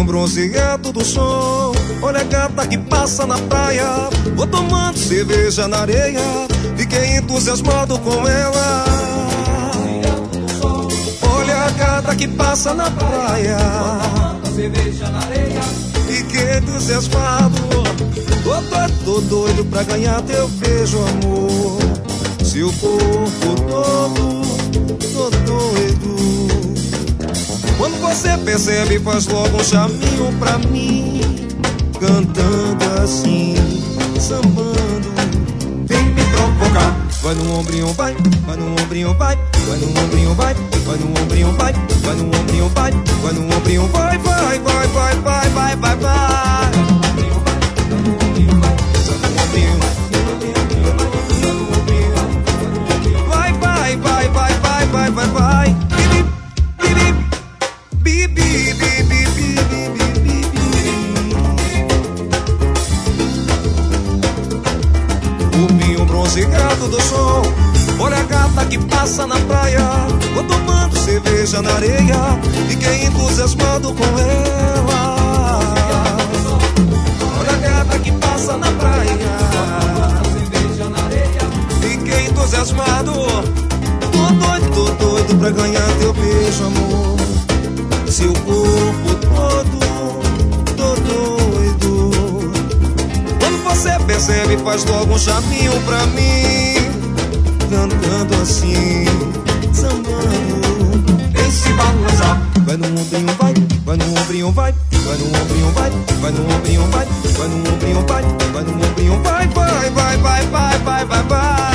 bronzeado do sol. Olha a gata que passa na praia, vou tomando cerveja na areia. Fiquei entusiasmado com ela. Olha a gata que passa na praia, cerveja na areia. Fiquei entusiasmado. Tô doido pra ganhar teu beijo, amor. Seu corpo todo, tô doido. Quando você percebe, faz logo um chaminho pra mim, cantando assim, sambando. Vem me provocar. Vai no ombrinho, vai, vai no ombrinho, vai, vai no ombrinho, vai, vai no ombrinho, vai, vai no ombrinho, vai, vai no ombrinho, vai, vai, vai, vai, vai, vai, vai, vai. Vai, vai, vai, vai, vai, vai, vai, vai. Corpinho bronzeado do sol. Olha a gata que passa na praia, vou tomando cerveja na areia. Fiquei entusiasmado com ela. Olha a gata que passa na praia, cerveja na areia. Fiquei entusiasmado. Tô doido pra ganhar teu beijo, amor. Seu corpo todo, tô doido. Quando você percebe, faz logo um chaminho pra mim, cantando assim, sambando. Vem se balançar. Vai no ombrinho, vai, vai no ombrinho, vai, vai no ombrinho, vai, vai no ombrinho, vai, vai no ombrinho, vai, vai no ombrinho, vai, vai, vai, vai, vai, vai, vai, vai.